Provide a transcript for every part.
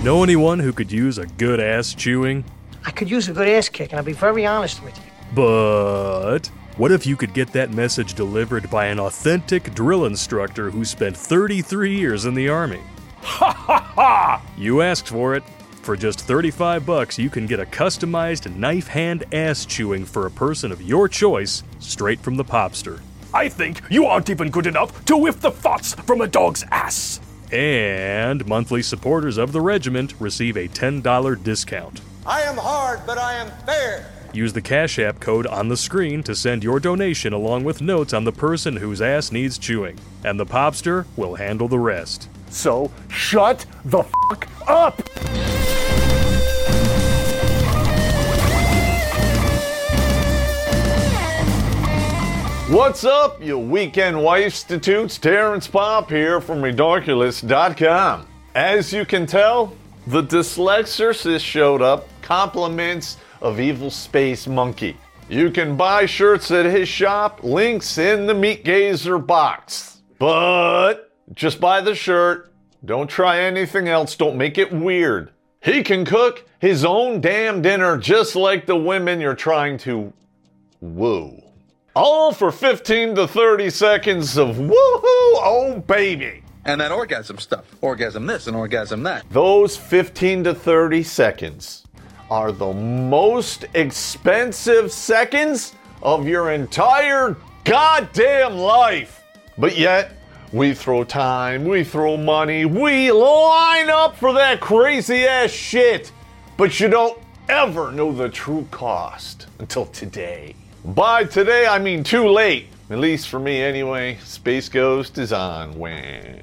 Know anyone who could use a good ass chewing? I could use a good ass kick, and I'll be very honest with you. But what if you could get that message delivered by an authentic drill instructor who spent 33 years in the Army? Ha ha ha! You asked for it. For just $35, you can get a customized knife hand ass chewing for a person of your choice, straight from the Popster. I think you aren't even good enough to whiff the farts from a dog's ass. And monthly supporters of the regiment receive a $10 discount. I am hard, but I am fair. Use the Cash App code on the screen to send your donation along with notes on the person whose ass needs chewing. And the Popster will handle the rest. So, shut the fuck up! What's up, you weekend wife-stitutes? Terrence Pop here from Redonkulous.com. As you can tell, the Dyslexorcist showed up, compliments of Evil Space Monkey. You can buy shirts at his shop, links in the Meat Gazer box. But just buy the shirt, don't try anything else, don't make it weird. He can cook his own damn dinner just like the women you're trying to woo. All for 15 to 30 seconds of woohoo, oh baby. And that orgasm stuff. Orgasm this and orgasm that. Those 15 to 30 seconds are the most expensive seconds of your entire goddamn life. But yet, we throw time, we throw money, we line up for that crazy ass shit. But you don't ever know the true cost until today. By today, I mean too late. At least for me anyway. Space Ghost is on when.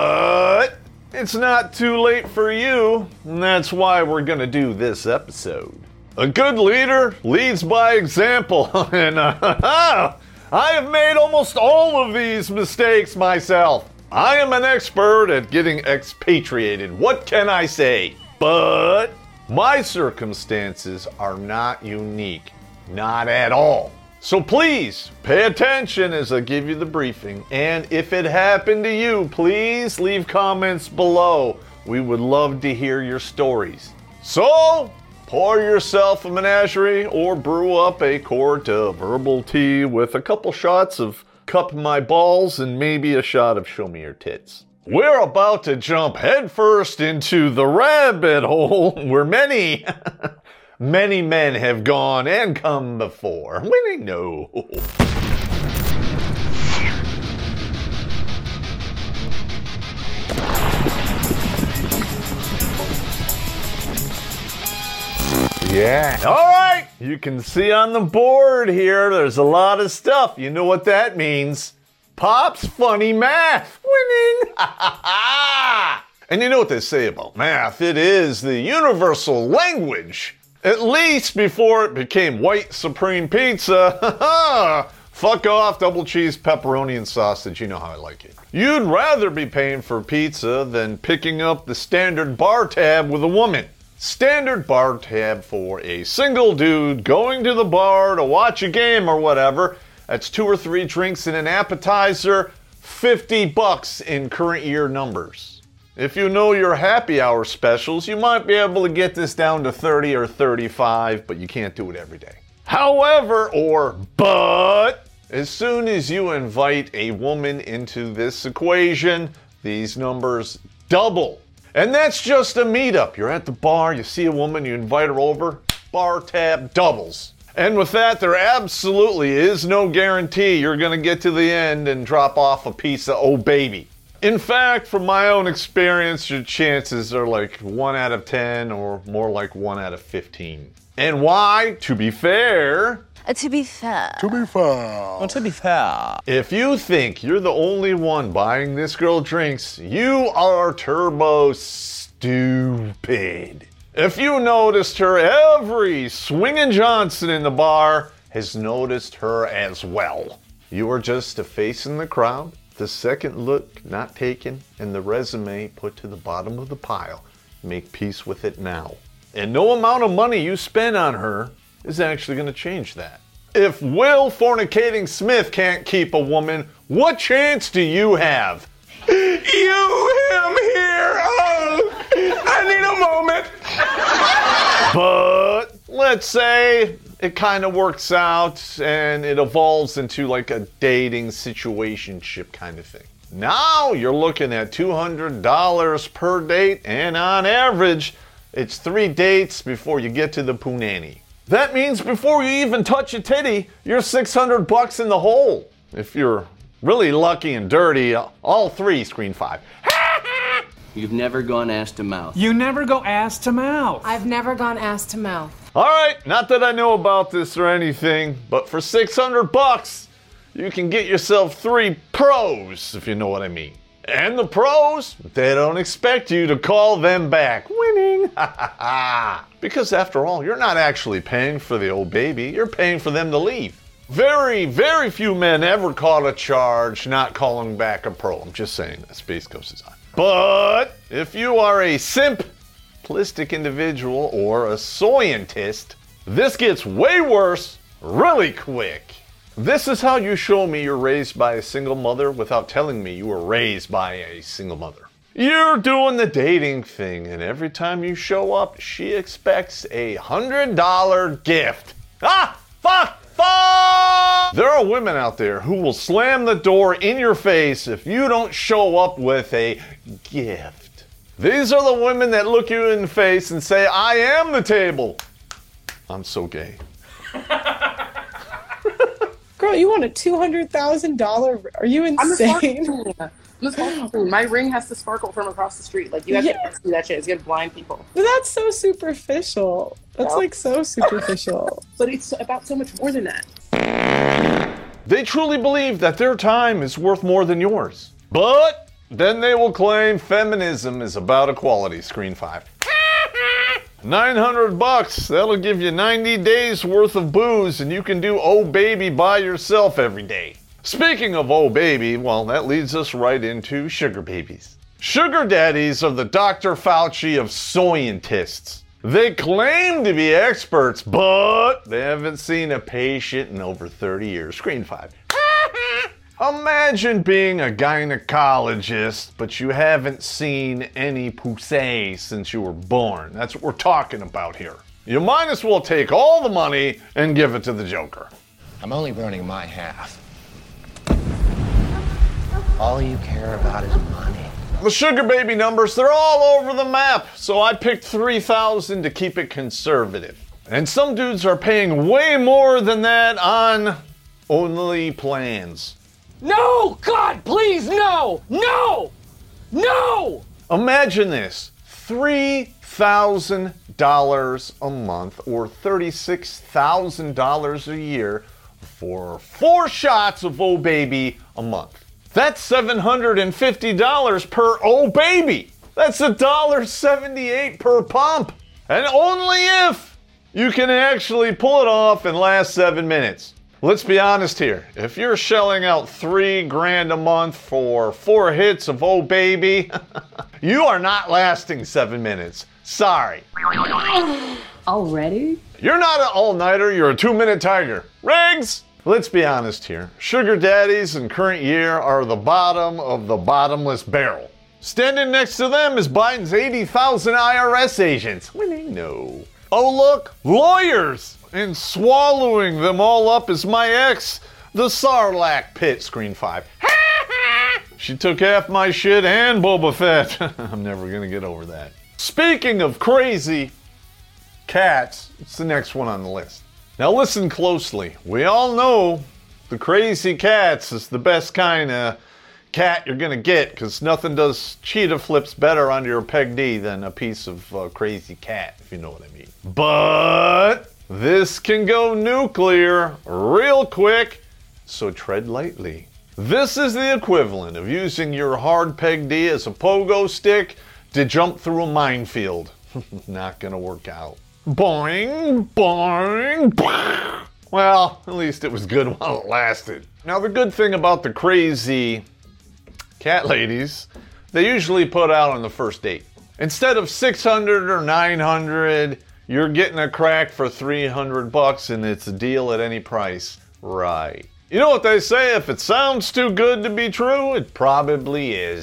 But it's not too late for you, and that's why we're gonna do this episode. A good leader leads by example, and I have made almost all of these mistakes myself. I am an expert at getting expatriated, what can I say? But my circumstances are not unique, not at all. So please, pay attention as I give you the briefing, and if it happened to you, please leave comments below. We would love to hear your stories. So, pour yourself a menagerie or brew up a quart of herbal tea with a couple shots of Cup My Balls and maybe a shot of Show Me Your Tits. We're about to jump headfirst into the rabbit hole where many men have gone and come before. We know. Yeah. All right. You can see on the board here, there's a lot of stuff. You know what that means. Pop's funny math. Winning. And you know what they say about math. It is the universal language. At least before it became white supreme pizza. Fuck off, double cheese, pepperoni, and sausage. You know how I like it. You'd rather be paying for pizza than picking up the standard bar tab with a woman. Standard bar tab for a single dude going to the bar to watch a game or whatever. That's 2 or 3 drinks and an appetizer. $50 in current year numbers. If you know your happy hour specials, you might be able to get this down to 30 or 35, but you can't do it every day. However, but, as soon as you invite a woman into this equation, these numbers double. And that's just a meetup. You're at the bar, you see a woman, you invite her over, bar tab doubles. And with that, there absolutely is no guarantee you're going to get to the end and drop off a piece of oh baby. In fact, from my own experience, your chances are like 1 out of 10 or more like 1 out of 15. And why? To be fair. To be fair. If you think you're the only one buying this girl drinks, you are turbo stupid. If you noticed her, every swingin' Johnson in the bar has noticed her as well. You are just a face in the crowd. The second look not taken, and the resume put to the bottom of the pile. Make peace with it now. And no amount of money you spend on her is actually going to change that. If Will Fornicating Smith can't keep a woman, what chance do you have? You, him, here, oh, I need a But let's say it kind of works out and it evolves into like a dating situationship kind of thing. Now you're looking at $200 per date, and on average, it's 3 dates before you get to the punani. That means before you even touch a titty, you're $600 in the hole. If you're really lucky and dirty, all 3 screen 5. You've never gone ass to mouth. You never go ass to mouth. I've never gone ass to mouth. All right, not that I know about this or anything, but for $600, you can get yourself 3 pros, if you know what I mean. And the pros, they don't expect you to call them back. Winning. Because after all, you're not actually paying for the old baby, you're paying for them to leave. Very, very few men ever caught a charge not calling back a pro. I'm just saying that Space Ghost is on. But if you are a simplistic individual or a scientist, this gets way worse really quick. This is how you show me you're raised by a single mother without telling me you were raised by a single mother. You're doing the dating thing, and every time you show up, she expects a $100 gift. Fuck! There are women out there who will slam the door in your face if you don't show up with a gift. These are the women that look you in the face and say, I am the table. I'm so gay. Girl, you want a $200,000? Are you insane? My ring has to sparkle from across the street. Like, you have to see that shit. It's gonna blind people. But that's so superficial. That's like so superficial. But it's about so much more than that. They truly believe that their time is worth more than yours. But then they will claim feminism is about equality. Screen 5. $900, that'll give you 90 days worth of booze, and you can do Oh Baby by yourself every day. Speaking of Oh Baby, well, that leads us right into sugar babies. Sugar daddies are the Dr. Fauci of scientists. They claim to be experts, but they haven't seen a patient in over 30 years. Screen 5. Imagine being a gynecologist, but you haven't seen any poussée since you were born. That's what we're talking about here. You might as well take all the money and give it to the Joker. I'm only burning my half. All you care about is money. The sugar baby numbers, they're all over the map, so I picked 3,000 to keep it conservative. And some dudes are paying way more than that on only plans. No! God, please, no! No! No! Imagine this, $3,000 a month or $36,000 a year for 4 shots of Oh Baby a month. That's $750 per Oh Baby. That's $1.78 per pump. And only if you can actually pull it off in last 7 minutes. Let's be honest here. If you're shelling out $3,000 a month for 4 hits of Oh Baby, you are not lasting 7 minutes. Sorry. Already? You're not an all-nighter, you're a 2-minute tiger. Riggs! Let's be honest here. Sugar daddies in current year are the bottom of the bottomless barrel. Standing next to them is Biden's 80,000 IRS agents. Winning? No. Oh look, lawyers! And swallowing them all up is my ex, the Sarlacc pit. Screen 5. She took half my shit and Boba Fett. I'm never gonna get over that. Speaking of crazy cats, it's the next one on the list. Now listen closely. We all know the crazy cats is the best kind of cat you're gonna get, because nothing does cheetah flips better under your peg D than a piece of crazy cat, if you know what I mean. But this can go nuclear real quick, so tread lightly. This is the equivalent of using your hard peg D as a pogo stick to jump through a minefield. Not gonna work out. Boing, boing, boing. Well, at least it was good while it lasted. Now the good thing about the crazy cat ladies, they usually put out on the first date. Instead of 600 or 900, you're getting a crack for $300 and it's a deal at any price. Right. You know what they say, if it sounds too good to be true, it probably is.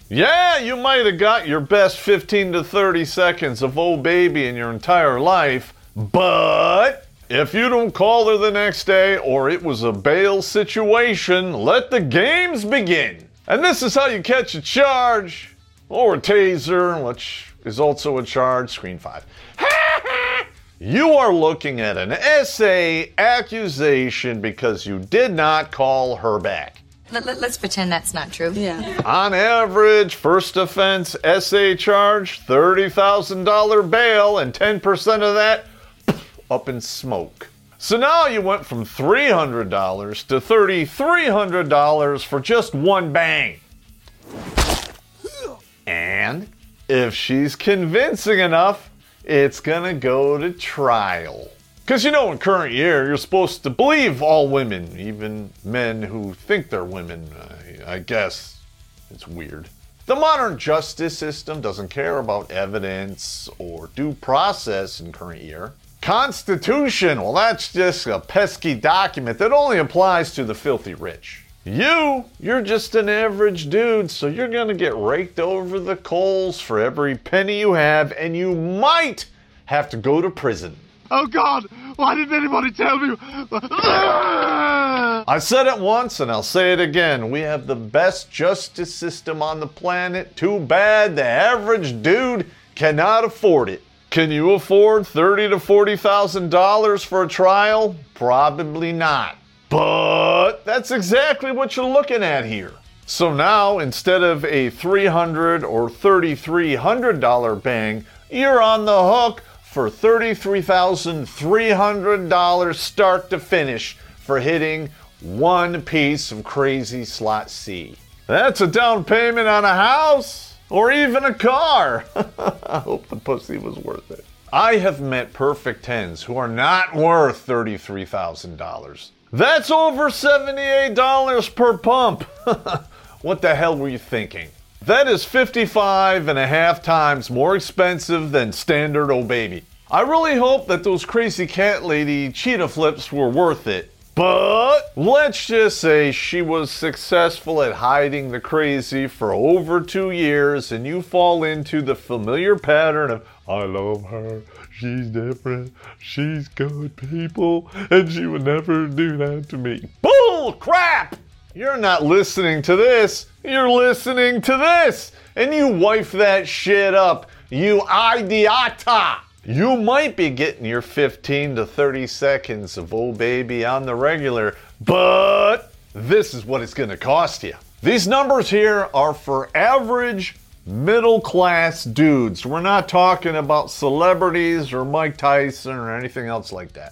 Yeah, you might have got your best 15 to 30 seconds of Oh Baby in your entire life, but if you don't call her the next day or it was a bail situation, let the games begin. And this is how you catch a charge or a taser, which is also a charge, screen 5. You are looking at an SA accusation because you did not call her back. Let's pretend that's not true. Yeah. On average, first offense SA charge, $30,000 bail, and 10% of that up in smoke. So now you went from $300 to $3,300 for just one bang. And if she's convincing enough, it's gonna go to trial. Because you know, in current year, you're supposed to believe all women, even men who think they're women. I guess it's weird. The modern justice system doesn't care about evidence or due process in current year. Constitution, well, that's just a pesky document that only applies to the filthy rich. You're just an average dude, so you're gonna get raked over the coals for every penny you have, and you might have to go to prison. Oh God, why didn't anybody tell me? I said it once and I'll say it again. We have the best justice system on the planet. Too bad the average dude cannot afford it. Can you afford $30,000 to $40,000 for a trial? Probably not. But that's exactly what you're looking at here. So now, instead of a $300 or $3,300 bang, you're on the hook for $33,300 start to finish for hitting one piece of crazy slot C. That's a down payment on a house or even a car. I hope the pussy was worth it. I have met perfect 10s who are not worth $33,000. That's over $78 per pump. What the hell were you thinking? That is 55.5 times more expensive than standard Oh Baby. I really hope that those crazy cat lady cheetah flips were worth it. But let's just say she was successful at hiding the crazy for over 2 years and you fall into the familiar pattern of, I love her, she's different, she's good people, and she would never do that to me. Bull crap! You're not listening to this, you're listening to this, and you wife that shit up, you idiota! You might be getting your 15 to 30 seconds of Oh Baby on the regular, but this is what it's gonna cost you. These numbers here are for average middle-class dudes. We're not talking about celebrities or Mike Tyson or anything else like that.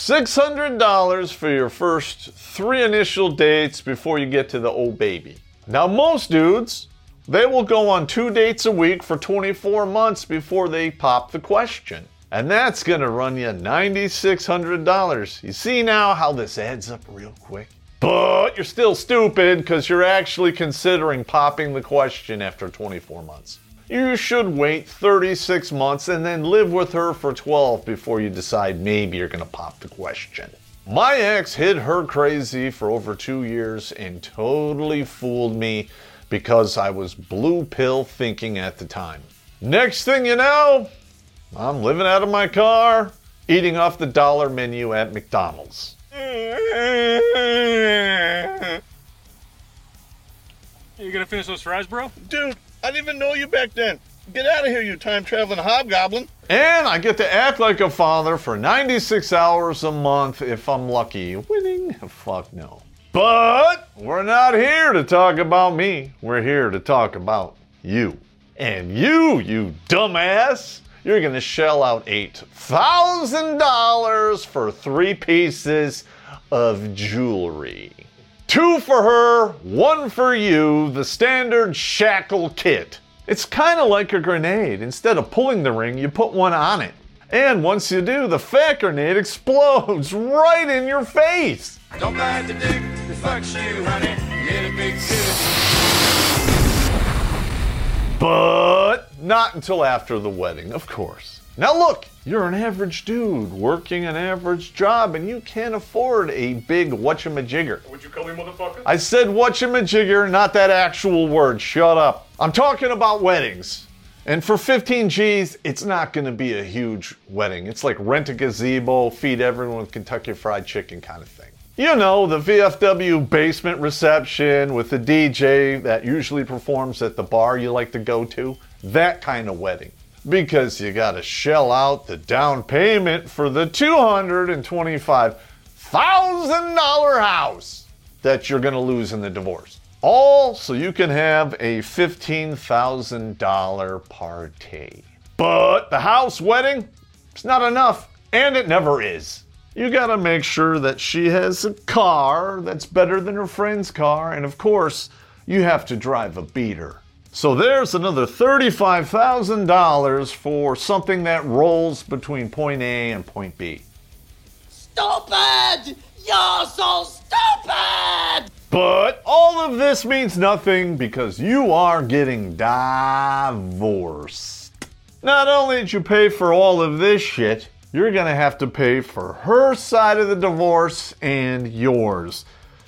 $600 for your first 3 initial dates before you get to the Oh Baby. Now most dudes, they will go on 2 dates a week for 24 months before they pop the question. And that's gonna run you $9,600. You see now how this adds up real quick? But you're still stupid because you're actually considering popping the question after 24 months. You should wait 36 months and then live with her for 12 before you decide maybe you're gonna pop the question. My ex hid her crazy for over 2 years and totally fooled me because I was blue pill thinking at the time. Next thing you know, I'm living out of my car, eating off the dollar menu at McDonald's. You gonna finish those fries, bro? Dude, I didn't even know you back then. Get out of here, you time-traveling hobgoblin. And I get to act like a father for 96 hours a month if I'm lucky. Winning? Fuck no. But we're not here to talk about me. We're here to talk about you. And you dumbass, you're gonna shell out $8,000 for 3 pieces of jewelry. 2 for her, 1 for you, the standard shackle kit. It's kind of like a grenade. Instead of pulling the ring, you put one on it. And once you do, the fat grenade explodes right in your face. Don't bite the dick that fucks you, honey. Get a big kiss. But not until after the wedding, of course. Now look, you're an average dude working an average job and you can't afford a big whatchamajigger. What'd you call me, motherfucker? I said whatchamajigger, not that actual word. Shut up. I'm talking about weddings. And for 15 G's, it's not going to be a huge wedding. It's like rent a gazebo, feed everyone with Kentucky Fried Chicken kind of thing. You know, the VFW basement reception with the DJ that usually performs at the bar you like to go to. That kind of wedding. Because you got to shell out the down payment for the $225,000 house that you're going to lose in the divorce. All so you can have a $15,000 party. But the house wedding, it's not enough, and it never is. You gotta make sure that she has a car that's better than her friend's car, and of course, you have to drive a beater. So there's another $35,000 for something that rolls between point A and point B. Stupid! You're so stupid! But all of this means nothing because you are getting divorced. Not only did you pay for all of this shit, you're gonna have to pay for her side of the divorce and yours.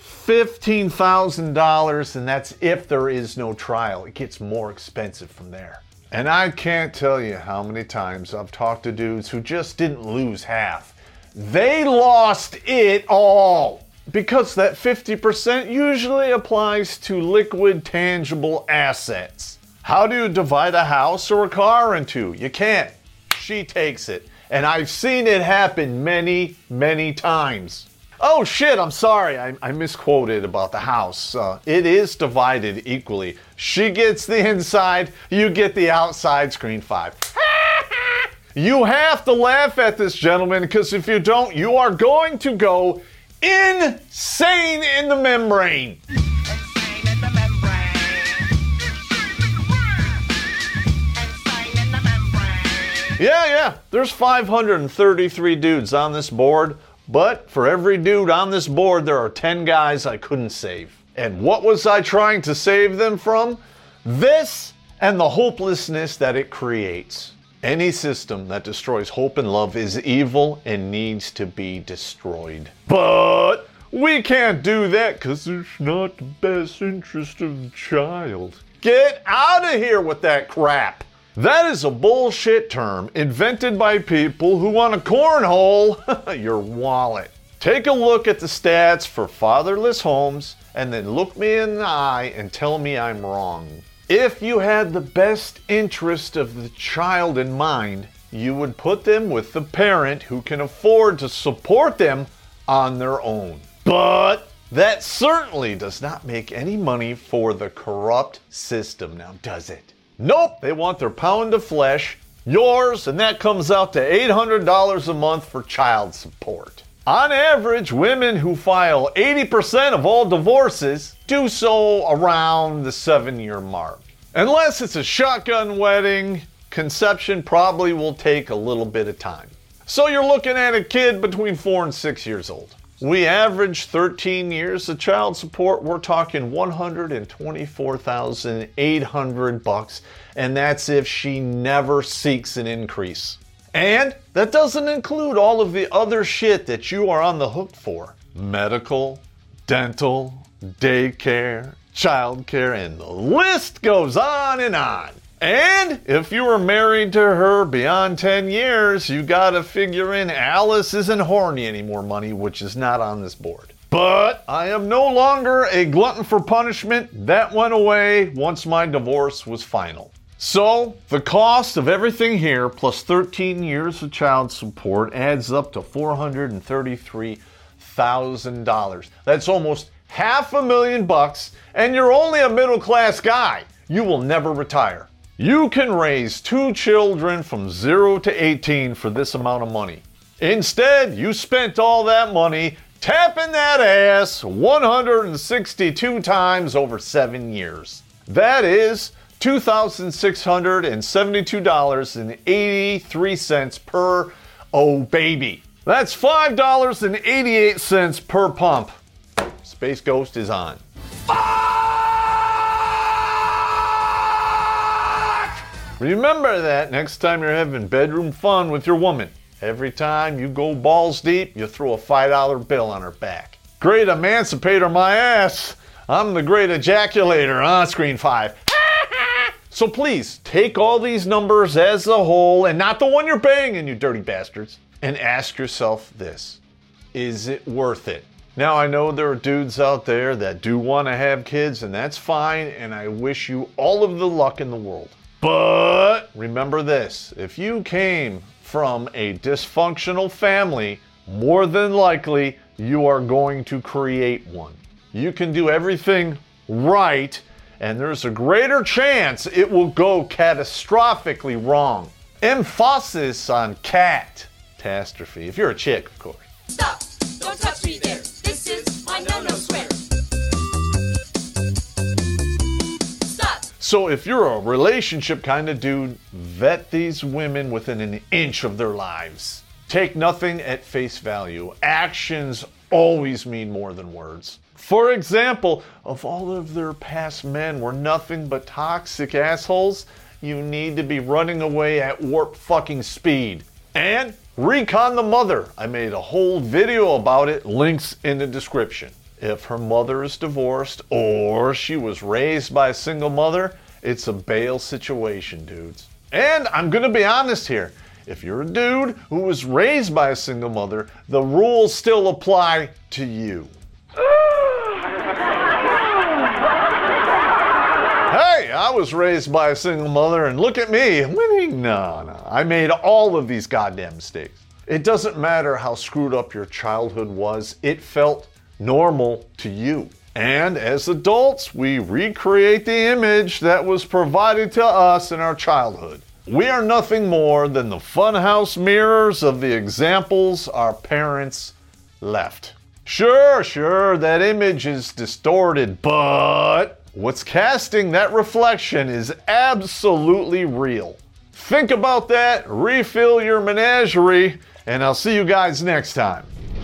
$15,000, and that's if there is no trial. It gets more expensive from there. And I can't tell you how many times I've talked to dudes who just didn't lose half. They lost it all. Because that 50% usually applies to liquid, tangible assets. How do you divide a house or a car in two? You can't. She takes it. And I've seen it happen many, many times. Oh shit, I'm sorry. I misquoted about the house. It is divided equally. She gets the inside, you get the outside. Screen 5. You have to laugh at this, gentlemen, because if you don't, you are going to go insane in the membrane. Yeah, there's 533 dudes on this board, but for every dude on this board, there are 10 guys I couldn't save. And what was I trying to save them from? This and the hopelessness that it creates. Any system that destroys hope and love is evil and needs to be destroyed. But we can't do that because it's not the best interest of the child. Get out of here with that crap. That is a bullshit term invented by people who want to cornhole your wallet. Take a look at the stats for fatherless homes and then look me in the eye and tell me I'm wrong. If you had the best interest of the child in mind, you would put them with the parent who can afford to support them on their own. But that certainly does not make any money for the corrupt system, now does it? Nope, they want their pound of flesh, yours, and that comes out to $800 a month for child support. On average, women who file 80% of all divorces do so around the 7-year mark. Unless it's a shotgun wedding, conception probably will take a little bit of time. So you're looking at a kid between 4 and 6 years old. We average 13 years of child support. We're talking $124,800, and that's if she never seeks an increase. And that doesn't include all of the other shit that you are on the hook for. Medical, dental, daycare, childcare, and the list goes on and on. And if you were married to her beyond 10 years, you gotta figure in Alice isn't horny anymore money, which is not on this board. But I am no longer a glutton for punishment. That went away once my divorce was final. So the cost of everything here plus 13 years of child support adds up to $433,000. That's almost $500,000, and you're only a middle-class guy. You will never retire. You can raise 2 children from 0 to 18 for this amount of money. Instead, you spent all that money tapping that ass 162 times over 7 years. That is $2,672.83 per baby. That's $5.88 per pump. Space Ghost is on. Remember that next time you're having bedroom fun with your woman. Every time you go balls deep, you throw a $5 bill on her back. Great emancipator my ass. I'm the great ejaculator on Screen 5. So please, take all these numbers as a whole, and not the one you're banging, you dirty bastards, and ask yourself this. Is it worth it? Now, I know there are dudes out there that do want to have kids, and that's fine, and I wish you all of the luck in the world. But remember this, if you came from a dysfunctional family, more than likely you are going to create one. You can do everything right, and there's a greater chance it will go catastrophically wrong. Emphasis on catastrophe. If you're a chick, of course. Stop! Don't touch me there. This is my no-no square. Stop! So if you're a relationship kind of dude, vet these women within an inch of their lives. Take nothing at face value. Actions always mean more than words. For example, if all of their past men were nothing but toxic assholes, you need to be running away at warp fucking speed. And recon the mother. I made a whole video about it, links in the description. If her mother is divorced or she was raised by a single mother, it's a bail situation, dudes. And I'm gonna be honest here. If you're a dude who was raised by a single mother, the rules still apply to you. Hey, I was raised by a single mother and look at me, winning. No. I made all of these goddamn mistakes. It doesn't matter how screwed up your childhood was, it felt normal to you. And as adults, we recreate the image that was provided to us in our childhood. We are nothing more than the funhouse mirrors of the examples our parents left. Sure, that image is distorted, but what's casting that reflection is absolutely real. Think about that, refill your menagerie, and I'll see you guys next time.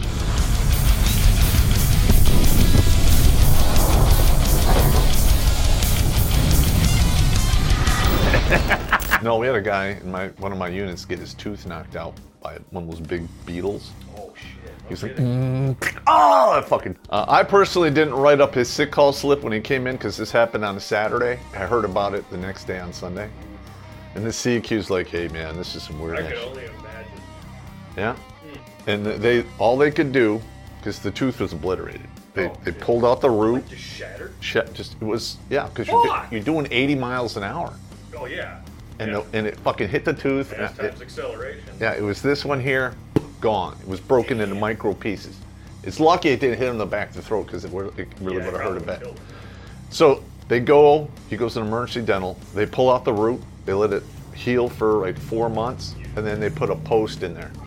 No, we had a guy in one of my units get his tooth knocked out by one of those big beetles. Oh shit. He was like, oh, fucking. I personally didn't write up his sick call slip when he came in because this happened on a Saturday. I heard about it the next day on Sunday. And the CQ's like, hey man, this is some weird I shit. can only imagine. Yeah. And all they could do, because the tooth was obliterated, they pulled out the root. Like just shattered? It was, yeah, because you're doing 80 miles an hour. Oh yeah. And it fucking hit the tooth. Fast times acceleration. Yeah, it was this one here, gone. It was broken into micro pieces. It's lucky it didn't hit him in the back of the throat because it really would have hurt a bit. So he goes to emergency dental. They pull out the root. They let it heal for like 4 months, and then they put a post in there.